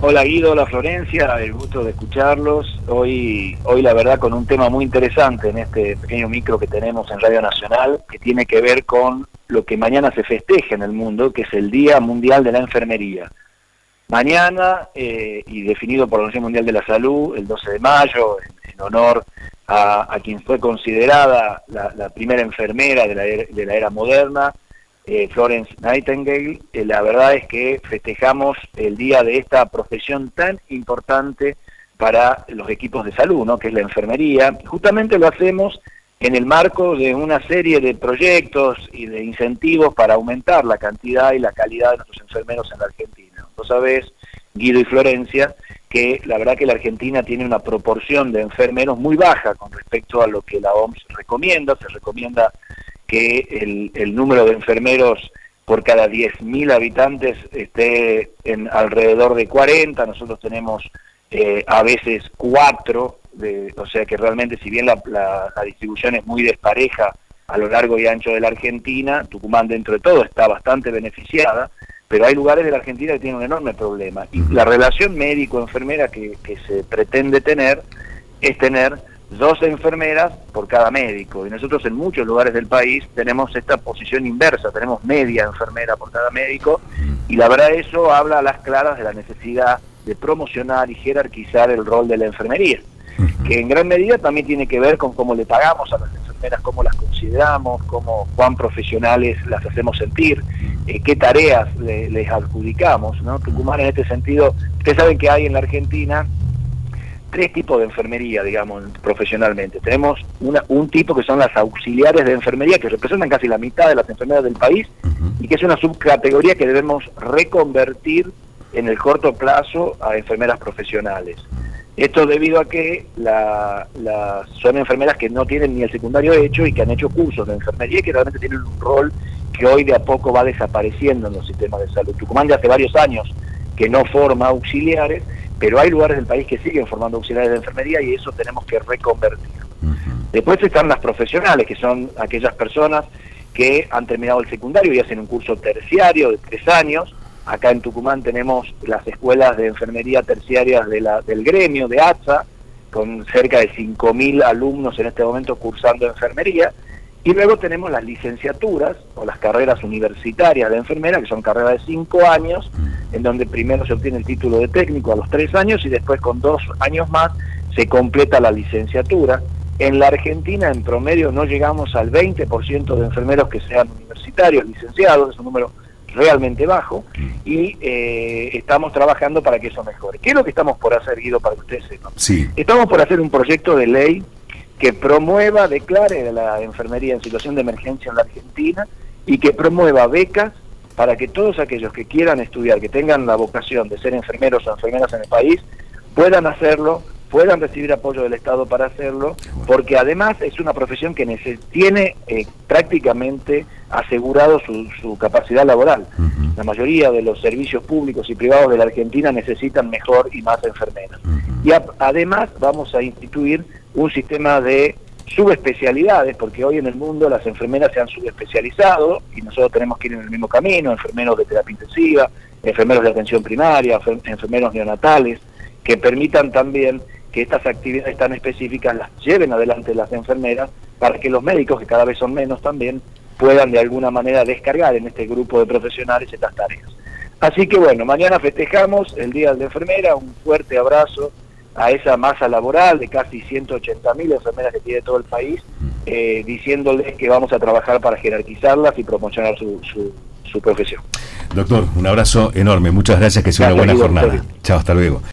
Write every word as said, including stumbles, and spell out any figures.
Hola Guido, hola Florencia, el gusto de escucharlos. Hoy, hoy la verdad con un tema muy interesante en este pequeño micro que tenemos en Radio Nacional, que tiene que ver con lo que mañana se festeja en el mundo, que es el Día Mundial de la Enfermería. Mañana, eh, y definido por la Organización Mundial de la Salud, el doce de mayo, en, en honor a, a quien fue considerada la, la primera enfermera de la, era, de la era moderna, Eh, Florence Nightingale. Eh, la verdad es que festejamos el día de esta profesión tan importante para los equipos de salud, ¿no? Que es la enfermería. Justamente lo hacemos en el marco de una serie de proyectos y de incentivos para aumentar la cantidad y la calidad de nuestros enfermeros en la Argentina. Vos sabés, Guido y Florencia, que la verdad que la Argentina tiene una proporción de enfermeros muy baja con respecto a lo que la O M S recomienda. Se recomienda que el, el número de enfermeros por cada diez mil habitantes esté en alrededor de cuarenta, nosotros tenemos eh, a veces cuatro, de, o sea que realmente si bien la, la, la distribución es muy despareja a lo largo y ancho de la Argentina, Tucumán dentro de todo está bastante beneficiada, pero hay lugares de la Argentina que tienen un enorme problema. Y la relación médico-enfermera que, que se pretende tener es tener dos enfermeras por cada médico, y nosotros en muchos lugares del país tenemos esta posición inversa, tenemos media enfermera por cada médico, y la verdad eso habla a las claras de la necesidad de promocionar y jerarquizar el rol de la enfermería, que en gran medida también tiene que ver con cómo le pagamos a las enfermeras, cómo las consideramos, cómo, cuán profesionales las hacemos sentir, eh, qué tareas le, les adjudicamos, ¿no? Tucumán en este sentido, ustedes saben que hay en la Argentina tres tipos de enfermería, digamos, profesionalmente. Tenemos una, un tipo que son las auxiliares de enfermería, que representan casi la mitad de las enfermeras del país, uh-huh. y que es una subcategoría que debemos reconvertir en el corto plazo a enfermeras profesionales. Esto debido a que la, la, son enfermeras que no tienen ni el secundario hecho y que han hecho cursos de enfermería y que realmente tienen un rol que hoy de a poco va desapareciendo en los sistemas de salud. Tucumán ya hace varios años que no forma auxiliares, pero hay lugares del país que siguen formando auxiliares de enfermería y eso tenemos que reconvertir. Uh-huh. Después están las profesionales, que son aquellas personas que han terminado el secundario y hacen un curso terciario de tres años. Acá en Tucumán tenemos las escuelas de enfermería terciarias de la, del gremio, de A T S A, con cerca de cinco mil alumnos en este momento cursando enfermería. Y luego tenemos las licenciaturas o las carreras universitarias de enfermera, que son carreras de cinco años, en donde primero se obtiene el título de técnico a los tres años y después con dos años más se completa la licenciatura. En la Argentina, en promedio, no llegamos al veinte por ciento de enfermeros que sean universitarios, licenciados, es un número realmente bajo, y eh, estamos trabajando para que eso mejore. ¿Qué es lo que estamos por hacer, Guido, para que ustedes sepan? Sí. Estamos por hacer un proyecto de ley que promueva, declare la enfermería en situación de emergencia en la Argentina y que promueva becas para que todos aquellos que quieran estudiar, que tengan la vocación de ser enfermeros o enfermeras en el país, puedan hacerlo, puedan recibir apoyo del Estado para hacerlo, porque además es una profesión que tiene eh, prácticamente asegurado su, su capacidad laboral. Uh-huh. La mayoría de los servicios públicos y privados de la Argentina necesitan mejor y más enfermeras. Uh-huh. Y a, además vamos a instituir un sistema de subespecialidades, porque hoy en el mundo las enfermeras se han subespecializado y nosotros tenemos que ir en el mismo camino, enfermeros de terapia intensiva, enfermeros de atención primaria, enfermeros neonatales, que permitan también que estas actividades tan específicas las lleven adelante las enfermeras para que los médicos, que cada vez son menos también, puedan de alguna manera descargar en este grupo de profesionales estas tareas. Así que bueno, mañana festejamos el Día de la Enfermera, un fuerte abrazo a esa masa laboral de casi ciento ochenta mil enfermeras que tiene todo el país, eh, diciéndoles que vamos a trabajar para jerarquizarlas y promocionar su, su, su profesión. Doctor, un abrazo enorme, muchas gracias, que sea una buena jornada. Chao, hasta luego.